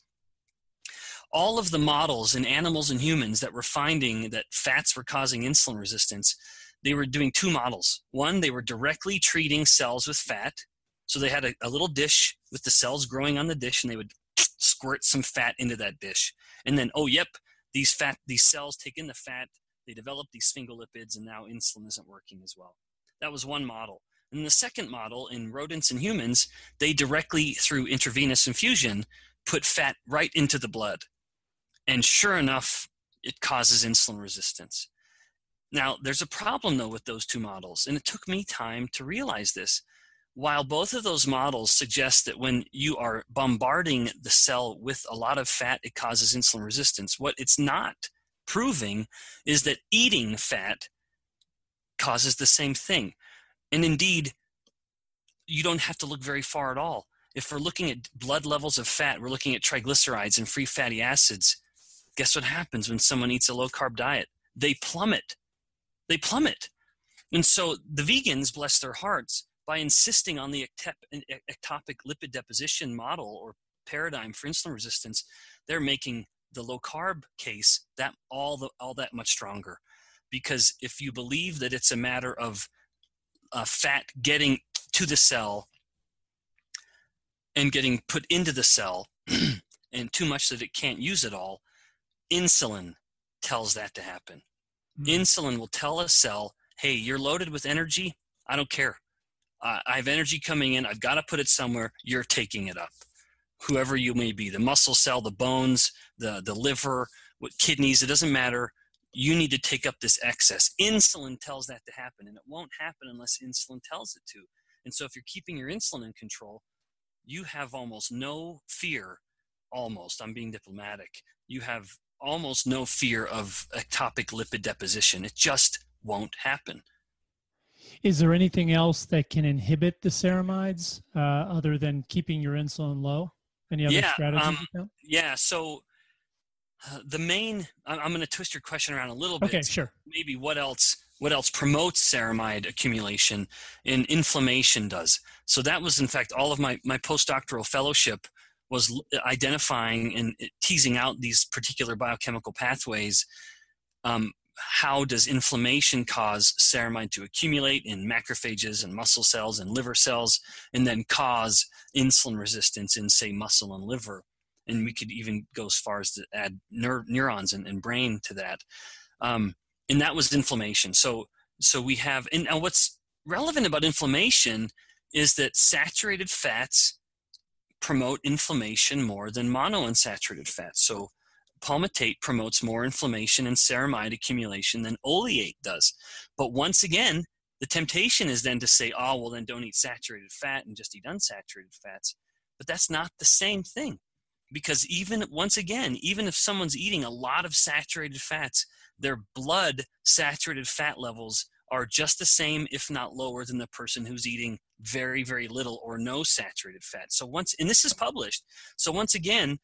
All of the models in animals and humans that were finding that fats were causing insulin resistance, they were doing two models. One, they were directly treating cells with fat. So they had a, a little dish with the cells growing on the dish, and they would squirt some fat into that dish. And then, oh, yep, these fat, these cells take in the fat, they develop these sphingolipids, and now insulin isn't working as well. That was one model. And the second model, in rodents and humans, they directly, through intravenous infusion, put fat right into the blood. And sure enough, it causes insulin resistance. Now, there's a problem, though, with those two models, and it took me time to realize this. While both of those models suggest that when you are bombarding the cell with a lot of fat, it causes insulin resistance, what it's not proving is that eating fat causes the same thing. And indeed, you don't have to look very far at all. If we're looking at blood levels of fat, we're looking at triglycerides and free fatty acids. Guess what happens when someone eats a low-carb diet? They plummet. They plummet. And so the vegans, bless their hearts, by insisting on the ectopic lipid deposition model or paradigm for insulin resistance, they're making the low-carb case that all, the, all that much stronger. Because if you believe that it's a matter of uh, fat getting to the cell and getting put into the cell and too much that it can't use it all, insulin tells that to happen. Mm-hmm. Insulin will tell a cell, hey, you're loaded with energy. I don't care. Uh, I have energy coming in. I've got to put it somewhere. You're taking it up. Whoever you may be, the muscle cell, the bones, the, the liver, what kidneys, it doesn't matter. You need to take up this excess. Insulin tells that to happen, and it won't happen unless insulin tells it to. And so if you're keeping your insulin in control, you have almost no fear, almost, I'm being diplomatic, you have almost no fear of ectopic lipid deposition. It just won't happen. Is there anything else that can inhibit the ceramides uh, other than keeping your insulin low? Any other yeah, strategies? Um, yeah, so uh, the main, I'm going to twist your question around a little bit. Okay, sure. Maybe what else what else promotes ceramide accumulation and inflammation does. So that was, in fact, all of my, my postdoctoral fellowship was identifying and teasing out these particular biochemical pathways. Um, how does inflammation cause ceramide to accumulate in macrophages and muscle cells and liver cells, and then cause insulin resistance in, say, muscle and liver? And we could even go as far as to add neur- neurons and, and brain to that. Um, and that was inflammation. So, so we have, and now what's relevant about inflammation is that saturated fats promote inflammation more than monounsaturated fats. So palmitate promotes more inflammation and ceramide accumulation than oleate does. But once again, the temptation is then to say, oh, well, then don't eat saturated fat and just eat unsaturated fats. But that's not the same thing. Because even, once again, even if someone's eating a lot of saturated fats, their blood saturated fat levels are just the same, if not lower, than the person who's eating very, very little or no saturated fat. So once, and this is published, so once again,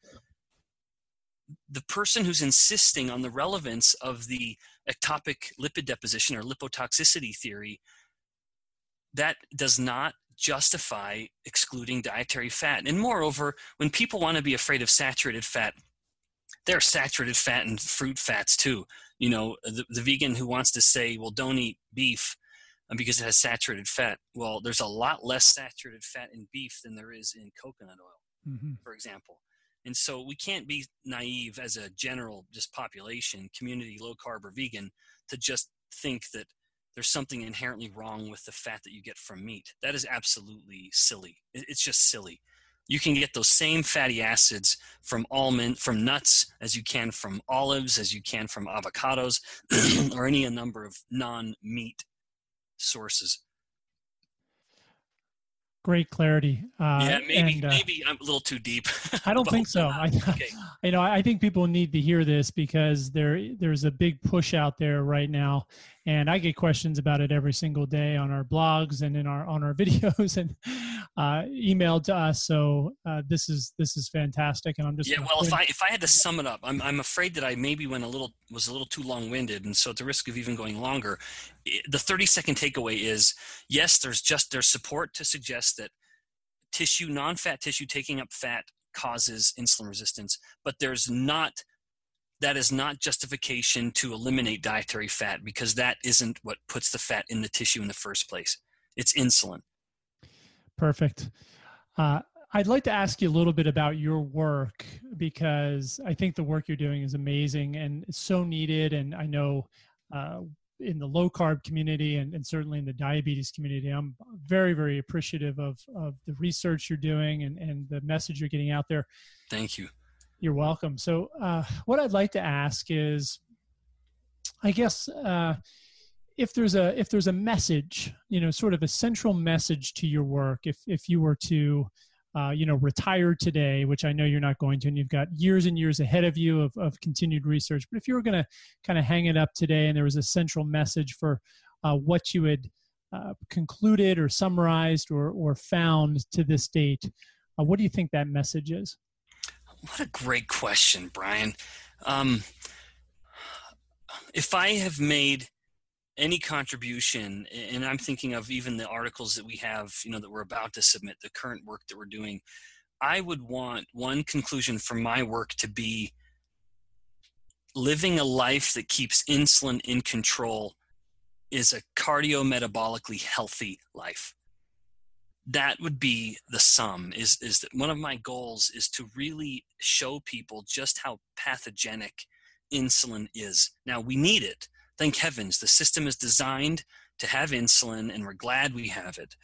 the person who's insisting on the relevance of the ectopic lipid deposition or lipotoxicity theory, that does not justify excluding dietary fat. And moreover, when people want to be afraid of saturated fat, there are saturated fat and fruit fats too. You know, the, the vegan who wants to say, well, don't eat beef because it has saturated fat. Well, there's a lot less saturated fat in beef than there is in coconut oil, mm-hmm. for example. And so we can't be naive as a general just population, community, low carb or vegan, to just think that there's something inherently wrong with the fat that you get from meat. That is absolutely silly. It's just silly. You can get those same fatty acids from almond, from nuts, as you can from olives, as you can from avocados, or any a number of non-meat sources. Great clarity. Uh, yeah, maybe and, uh, maybe I'm a little too deep. I don't think so. I, okay. You know, I think people need to hear this because there there's a big push out there right now, and I get questions about it every single day on our blogs and in our on our videos and uh, emailed to us. So uh, this is this is fantastic, and I'm just yeah. Well, if I if I had to sum it up, I'm I'm afraid that I maybe went a little was a little too long winded, and so at the risk of even going longer, the thirty second takeaway is yes, there's just there's support to suggest that tissue, non-fat tissue taking up fat causes insulin resistance, but there's not, that is not justification to eliminate dietary fat because that isn't what puts the fat in the tissue in the first place. It's insulin. Perfect. Uh, I'd like to ask you a little bit about your work because I think the work you're doing is amazing and it's so needed. And I know uh, in the low carb community and, and certainly in the diabetes community, I'm very, very appreciative of, of the research you're doing and, and the message you're getting out there. Thank you. You're welcome. So uh, what I'd like to ask is, I guess, uh, if there's a if there's a message, you know, sort of a central message to your work, if if you were to uh, you know, retire today, which I know you're not going to, and you've got years and years ahead of you of, of continued research. But if you were going to kind of hang it up today and there was a central message for uh, what you had uh, concluded or summarized or, or found to this date, uh, what do you think that message is? What a great question, Brian. Um, if I have made any contribution, and I'm thinking of even the articles that we have, you know, that we're about to submit, the current work that we're doing, I would want one conclusion from my work to be living a life that keeps insulin in control is a cardiometabolically healthy life. That would be the sum, is, is that one of my goals is to really show people just how pathogenic insulin is. Now, we need it. Thank heavens, the system is designed to have insulin, and we're glad we have it.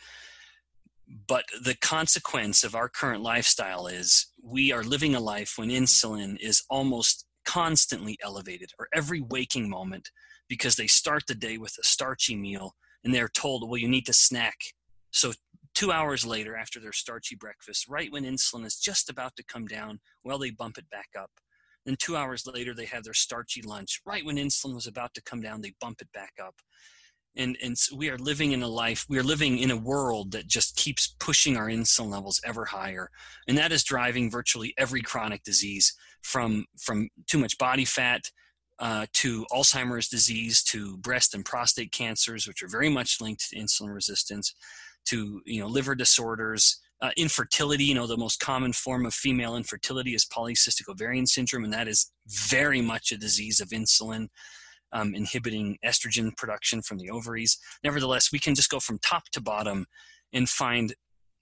But the consequence of our current lifestyle is we are living a life when insulin is almost constantly elevated, or every waking moment, because they start the day with a starchy meal, and they're told, well, you need to snack. So two hours later, after their starchy breakfast, right when insulin is just about to come down, well, they bump it back up. Then two hours later, they have their starchy lunch. Right when insulin was about to come down, they bump it back up. And, and so we are living in a life, we are living in a world that just keeps pushing our insulin levels ever higher. And that is driving virtually every chronic disease, from, from too much body fat uh, to Alzheimer's disease, to breast and prostate cancers, which are very much linked to insulin resistance, to, you know, liver disorders, uh, infertility. You know, the most common form of female infertility is polycystic ovarian syndrome, and that is very much a disease of insulin um, inhibiting estrogen production from the ovaries. Nevertheless, we can just go from top to bottom and find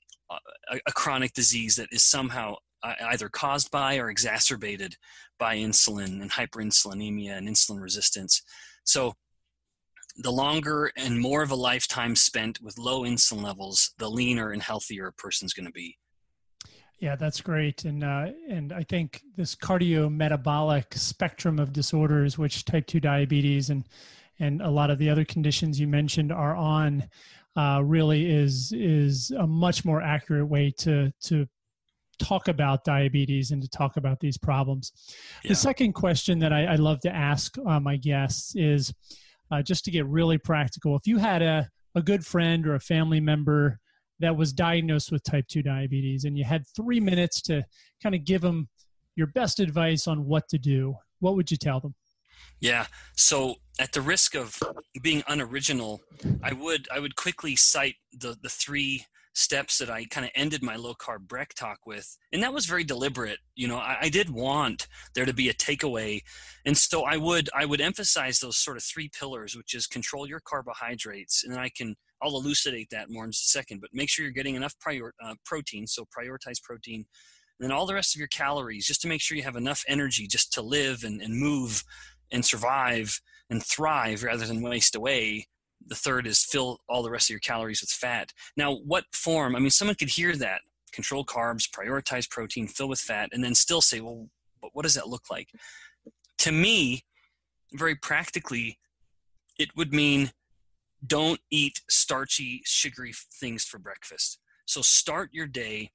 a, a chronic disease that is somehow either caused by or exacerbated by insulin and hyperinsulinemia and insulin resistance. So the longer and more of a lifetime spent with low insulin levels, the leaner and healthier a person's going to be. Yeah, that's great. And uh, and I think this cardiometabolic spectrum of disorders, which type two diabetes and and a lot of the other conditions you mentioned are on, uh, really is is a much more accurate way to to talk about diabetes and to talk about these problems. Yeah. The second question that I, I love to ask uh, my guests is, uh, just to get really practical, if you had a, a good friend or a family member that was diagnosed with type two diabetes and you had three minutes to kind of give them your best advice on what to do, what would you tell them? Yeah. So at the risk of being unoriginal, I would I would quickly cite the the three steps that I kind of ended my low carb Breck talk with. And that was very deliberate. You know, I, I did want there to be a takeaway. And so I would, I would emphasize those sort of three pillars, which is control your carbohydrates. And then I can, I'll elucidate that more in just a second, but make sure you're getting enough prior, uh, protein. So prioritize protein. And then all the rest of your calories, just to make sure you have enough energy just to live and, and move and survive and thrive rather than waste away. The third is fill all the rest of your calories with fat. Now, what form? I mean, someone could hear that. Control carbs, prioritize protein, fill with fat, and then still say, well, but what does that look like? To me, very practically, it would mean don't eat starchy, sugary things for breakfast. So start your day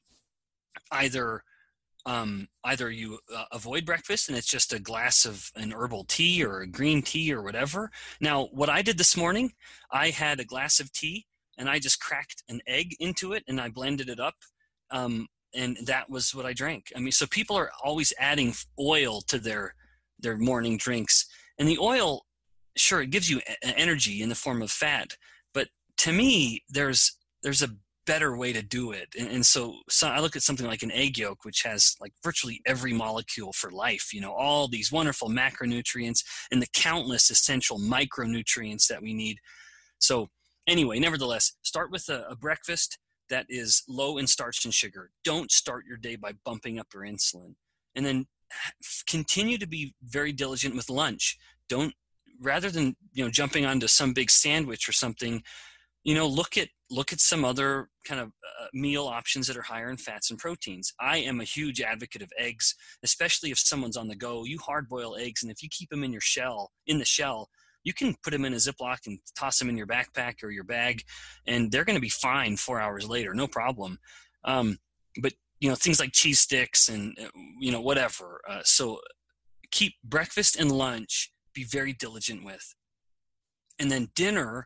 either Um, either you uh, avoid breakfast and it's just a glass of an herbal tea or a green tea or whatever. Now, what I did this morning, I had a glass of tea and I just cracked an egg into it and I blended it up. Um, and that was what I drank. I mean, so people are always adding oil to their, their morning drinks, and the oil, sure, it gives you a- energy in the form of fat. But to me, there's, there's a better way to do it. And, and so, so I look at something like an egg yolk, which has like virtually every molecule for life, you know, all these wonderful macronutrients and the countless essential micronutrients that we need. So anyway, nevertheless, start with a, a breakfast that is low in starch and sugar. Don't start your day by bumping up your insulin. And then continue to be very diligent with lunch. Don't, rather than, you know, jumping onto some big sandwich or something, you know, look at look at some other kind of uh, meal options that are higher in fats and proteins. I am a huge advocate of eggs, especially if someone's on the go. You hard boil eggs, and if you keep them in your shell, in the shell, You can put them in a Ziploc and toss them in your backpack or your bag, and they're going to be fine four hours later, no problem. Um, but, you know, things like cheese sticks and, you know, whatever. Uh, so keep breakfast and lunch, be very diligent with. And then dinner,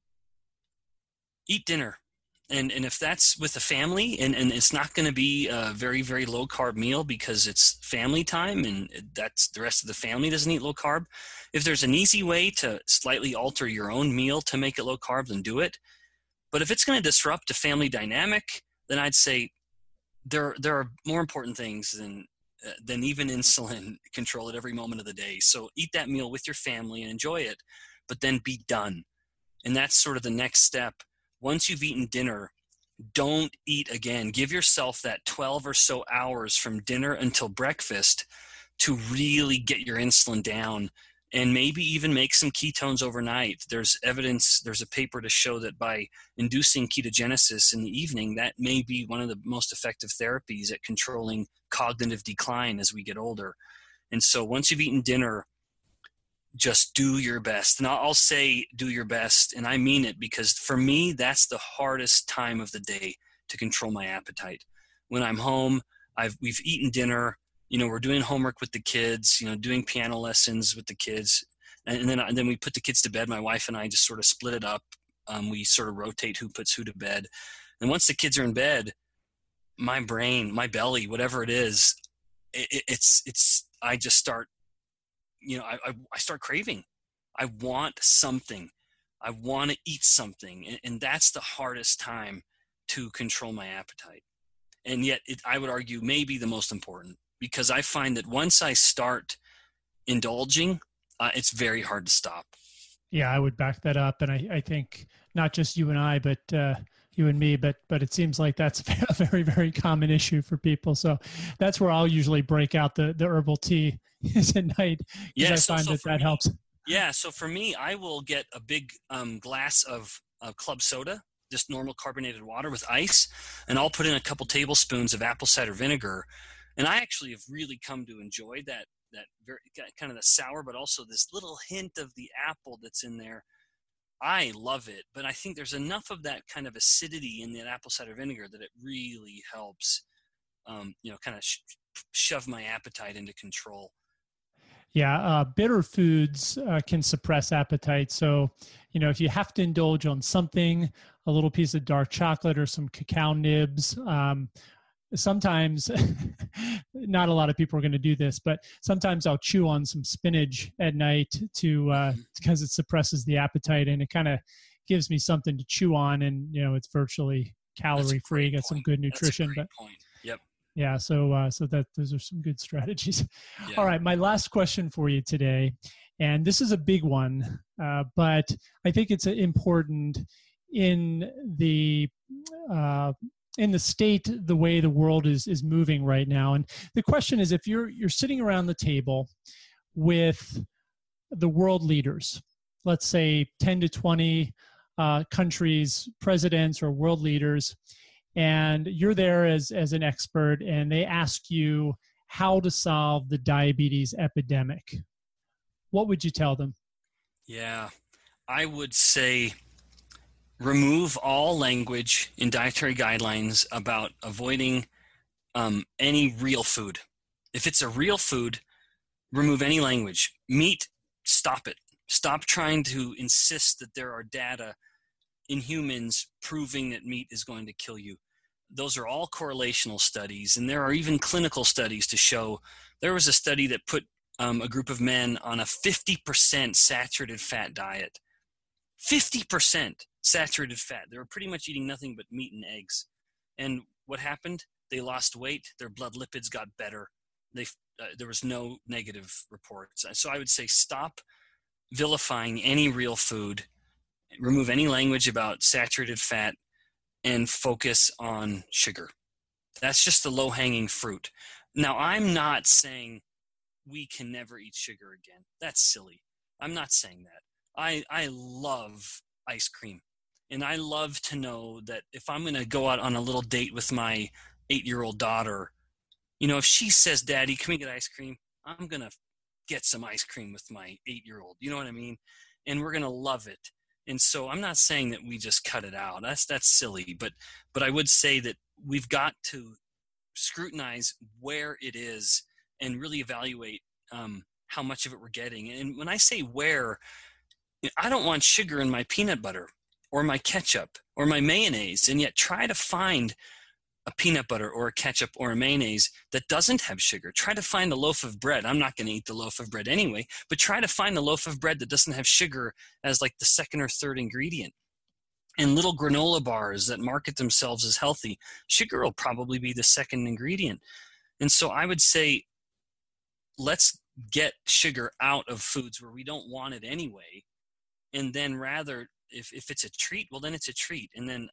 eat dinner. And and if that's with the family, and, and it's not going to be a very, very low carb meal because it's family time and that's the rest of the family doesn't eat low carb. If there's an easy way to slightly alter your own meal to make it low carb, then do it. But if it's going to disrupt a family dynamic, then I'd say there there are more important things than uh, than even insulin control at every moment of the day. So eat that meal with your family and enjoy it, but then be done. And that's sort of the next step. Once you've eaten dinner, don't eat again. Give yourself that twelve or so hours from dinner until breakfast to really get your insulin down and maybe even make some ketones overnight. There's evidence, there's a paper to show that by inducing ketogenesis in the evening, that may be one of the most effective therapies at controlling cognitive decline as we get older. And so once you've eaten dinner, just do your best. And I'll say do your best, and I mean it, because for me, that's the hardest time of the day to control my appetite. When I'm home, I've we've eaten dinner, you know, we're doing homework with the kids, you know, doing piano lessons with the kids, and, and then and then we put the kids to bed. My wife and I just sort of split it up. Um, we sort of rotate who puts who to bed. And once the kids are in bed, my brain, my belly, whatever it is, it, it's it's I just start. You know, I, I, I start craving. I want something. I want to eat something. And, and that's the hardest time to control my appetite. And yet it, I would argue maybe the most important, because I find that once I start indulging, uh, it's very hard to stop. Yeah, I would back that up. And I, I think not just you and I, but uh, you and me, but but it seems like that's a very, very common issue for people. So that's where I'll usually break out the, the herbal tea is at night. Yeah, I so, find so that that me, helps. Yeah, so for me, I will get a big um, glass of uh, club soda, just normal carbonated water with ice, and I'll put in a couple tablespoons of apple cider vinegar. And I actually have really come to enjoy that that very kind of the sour, but also this little hint of the apple that's in there. I love it, but I think there's enough of that kind of acidity in that apple cider vinegar that it really helps, um, you know, kind of sh- shove my appetite into control. Yeah, uh, bitter foods uh, can suppress appetite. So, you know, if you have to indulge on something, a little piece of dark chocolate or some cacao nibs, um, sometimes, not a lot of people are going to do this, but sometimes I'll chew on some spinach at night to uh, because it suppresses the appetite and it kind of gives me something to chew on, and you know, it's virtually calorie free, got some good nutrition. That's a great but point. Yep. Yeah, so uh, so that those are some good strategies. Yeah. All right, my last question for you today, and this is a big one, uh, but I think it's important in the uh, in the state, the way the world is is moving right now. And the question is, if you're you're sitting around the table with the world leaders, let's say ten to twenty uh, countries, presidents or world leaders, and you're there as, as an expert, and they ask you how to solve the diabetes epidemic, what would you tell them? Yeah, I would say remove all language in dietary guidelines about avoiding um, any real food. If it's a real food, remove any language. Meat, stop it. Stop trying to insist that there are data in humans proving that meat is going to kill you. Those are all correlational studies, and there are even clinical studies to show. There was a study that put um, a group of men on a fifty percent saturated fat diet. fifty percent saturated fat. They were pretty much eating nothing but meat and eggs. And what happened? They lost weight. Their blood lipids got better. They, uh, there was no negative reports. So I would say stop vilifying any real food. Remove any language about saturated fat and focus on sugar. That's just the low-hanging fruit. Now, I'm not saying we can never eat sugar again. That's silly. I'm not saying that. I, I love ice cream. And I love to know that if I'm going to go out on a little date with my eight-year-old daughter, you know, if she says, Daddy, can we get ice cream? I'm going to get some ice cream with my eight-year-old. You know what I mean? and we're going to love it. And so I'm not saying that we just cut it out. That's that's silly. But but I would say that we've got to scrutinize where it is and really evaluate um, how much of it we're getting. And when I say where, I don't want sugar in my peanut butter or my ketchup or my mayonnaise, and yet try to find a peanut butter or a ketchup or a mayonnaise that doesn't have sugar. Try to find a loaf of bread. I'm not going to eat the loaf of bread anyway, but try to find a loaf of bread that doesn't have sugar as like the second or third ingredient. And little granola bars that market themselves as healthy, sugar will probably be the second ingredient. And so I would say, let's get sugar out of foods where we don't want it anyway. And then rather, if, if it's a treat, well, then it's a treat. And then,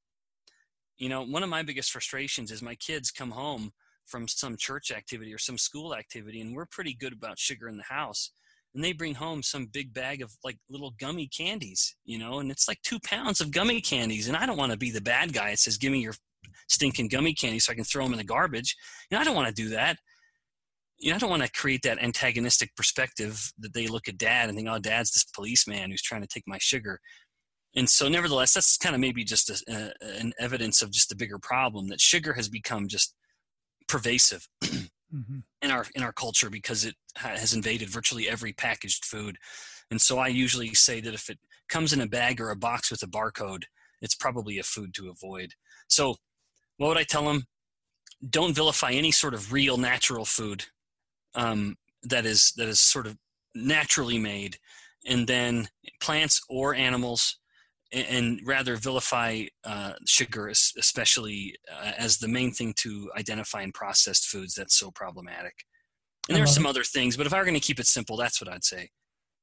you know, one of my biggest frustrations is my kids come home from some church activity or some school activity, and we're pretty good about sugar in the house. And they bring home some big bag of like little gummy candies, you know, and it's like two pounds of gummy candies. And I don't want to be the bad guy that says, give me your stinking gummy candies so I can throw them in the garbage. You know, I don't want to do that. You know, I don't want to create that antagonistic perspective that they look at dad and think, oh, dad's this policeman who's trying to take my sugar. And so nevertheless, that's kind of maybe just a, a, an evidence of just a bigger problem, that sugar has become just pervasive mm-hmm. in our in our culture because it has invaded virtually every packaged food. And so I usually say that if it comes in a bag or a box with a barcode, it's probably a food to avoid. So what would I tell them? Don't vilify any sort of real natural food um, that is that is sort of naturally made, and then plants or animals, and rather vilify uh, sugar, especially uh, as the main thing to identify in processed foods that's so problematic. And there's some it. other things, but if I were going to keep it simple, that's what I'd say.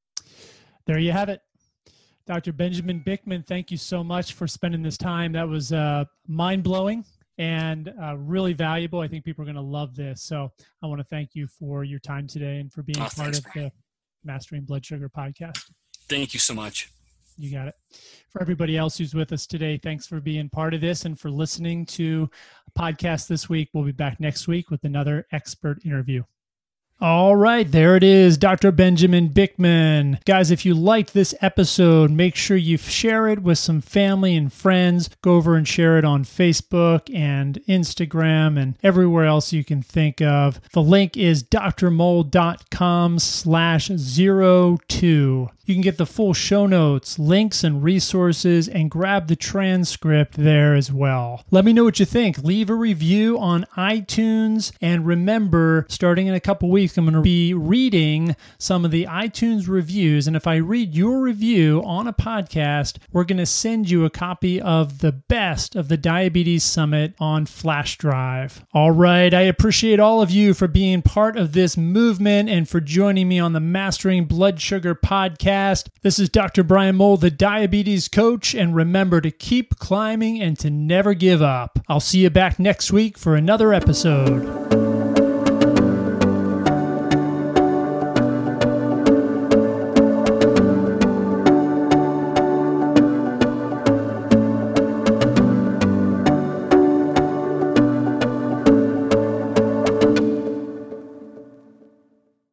There you have it. Doctor Benjamin Bikman, thank you so much for spending this time. That was uh, mind-blowing and uh, really valuable. I think people are going to love this. So I want to thank you for your time today and for being oh, part thanks, of Brian. the Mastering Blood Sugar podcast. Thank you so much. You got it. For everybody else who's with us today, thanks for being part of this and for listening to a podcast this week. We'll be back next week with another expert interview. All right, there it is, Doctor Benjamin Bikman. Guys, if you liked this episode, make sure you share it with some family and friends. Go over and share it on Facebook and Instagram and everywhere else you can think of. The link is drmold.com slash zero two. You can get the full show notes, links, and resources, and grab the transcript there as well. Let me know what you think. Leave a review on iTunes. And remember, starting in a couple weeks, I'm going to be reading some of the iTunes reviews. And if I read your review on a podcast, we're going to send you a copy of the best of the Diabetes Summit on flash drive. All right. I appreciate all of you for being part of this movement and for joining me on the Mastering Blood Sugar podcast. This is Doctor Brian Mold, the diabetes coach, and remember to keep climbing and to never give up. I'll see you back next week for another episode.